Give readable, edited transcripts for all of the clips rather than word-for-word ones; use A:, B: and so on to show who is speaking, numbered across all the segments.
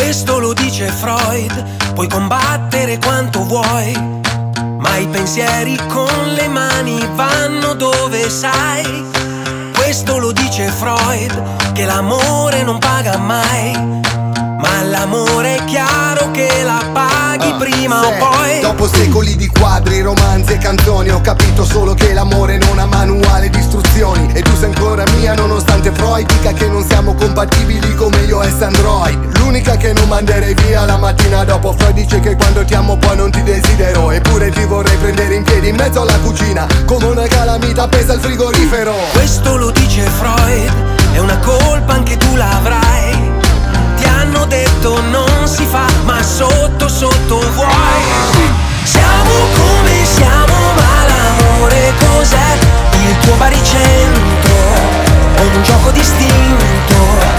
A: Questo lo dice Freud, puoi combattere quanto vuoi, ma i pensieri con le mani vanno dove sai. Questo lo dice Freud, che l'amore non paga mai, ma l'amore è chiaro che la paghi prima o poi.
B: Dopo secoli di quadri, romanzi e canzoni, ho capito solo che l'amore non ha manuale di istruzioni. E tu sei ancora mia nonostante Freud dica che non siamo compatibili come iOS e Android. L'unica che non manderei via la mattina dopo. Freud dice che quando ti amo poi non ti desidero, eppure ti vorrei prendere in piedi in mezzo alla cucina come una calamita appesa al frigorifero.
A: Questo lo dice Freud, è una colpa anche tu l'avrai. Ti hanno detto non si fa, ma sotto sotto vuoi. Siamo come siamo, ma l'amore cos'è? Il tuo baricentro o un gioco distinto?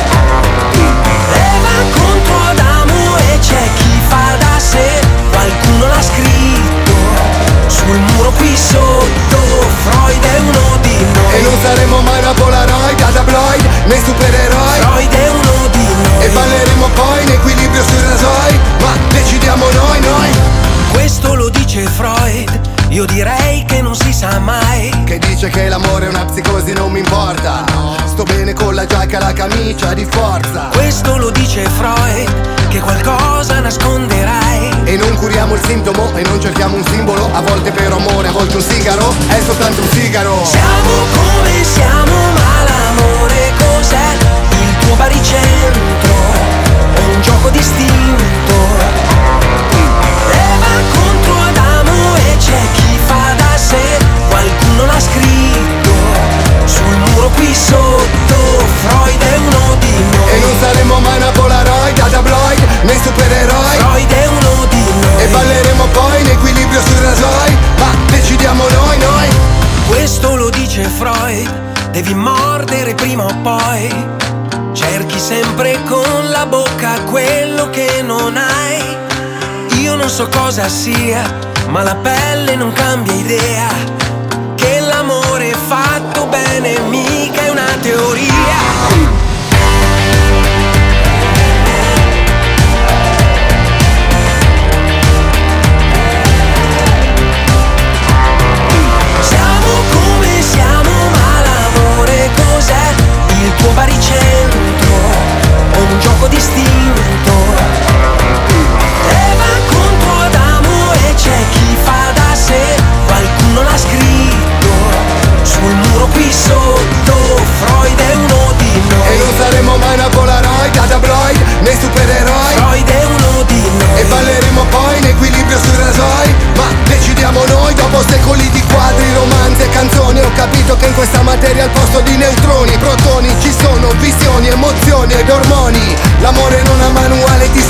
A: Eva contro Adamo e c'è chi fa da sé. Qualcuno l'ha scritto sul muro qui sotto. Freud è uno di noi.
B: E non saremo mai una Polaroid, a tabloid, né supereroi.
A: Freud è uno di noi.
B: E balleremo poi in equilibrio sui rasoi, ma decidiamo noi.
A: Questo lo dice Freud, io direi che non si sa mai.
B: Che dice che l'amore è una psicosi, non mi importa, sto bene con la giacca e la camicia di forza.
A: Questo lo dice Freud, che qualcosa nasconderai.
B: E non curiamo il sintomo e non cerchiamo un simbolo. A volte per amore, a volte un sigaro è soltanto un sigaro.
A: Siamo come siamo, ma l'amore cos'è? Il tuo baricentro o un gioco distinto? Eva contro Adamo e c'è chi fa da sé. Qualcuno l'ha scritto sul muro qui sotto. Freud è uno di noi.
B: E non saremo mai una Polaroid, a tabloid, né supereroi.
A: Freud è uno di noi.
B: E balleremo poi in equilibrio sui rasoi, ma decidiamo noi.
A: Questo lo dice Freud, devi mordere prima o poi. Cerchi sempre con la bocca quello che non hai. Io non so cosa sia, ma la pelle non cambia idea. Che l'amore fatto bene mica è una teoria. Il tuo baricentro o un gioco distinto? Eva contro Adamo e c'è chi fa da sé. Qualcuno l'ha scritto sul muro qui sotto. Freud è uno di noi.
B: E non saremo mai una Polaroid, a tabloid, né supereroi.
A: Freud è uno di noi.
B: E balleremo poi in equilibrio sui rasoi, ma decidiamo noi. Dopo secoli di quadri, romanzi e canzoni, ho capito che in questa materia al posto di neutroni, protoni, ci sono visioni, emozioni ed ormoni. L'amore non ha manuale di